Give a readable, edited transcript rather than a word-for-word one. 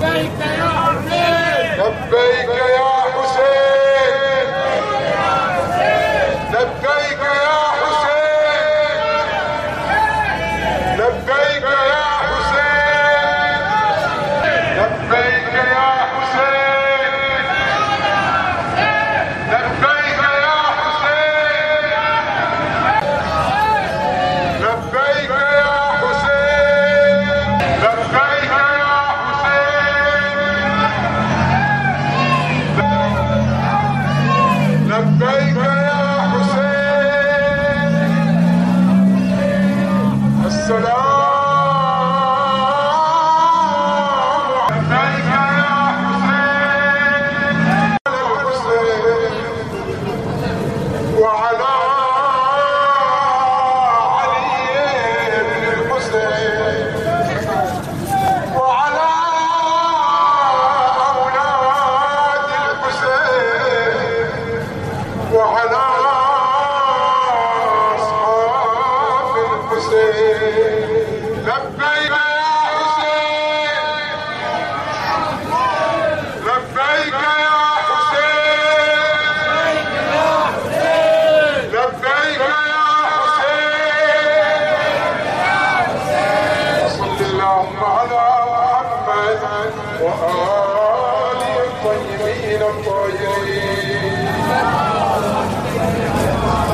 لبيك يا حسين لبيك يا حسين لبيك يا حسين لبيك يا حسين لبيك يا حسين لبيك يا حسين لبيك يا حسين لبيك يا لبيك يا حسين السلام لبيك يا حسين وعلى علي بن الحسين وعلى أولاد الحسين وعلى أصحاب الحسين لبيك يا حسين لبيك يا حسين لبيك يا حسين صل اللهم على محمد وآله الطيبين الطاهرين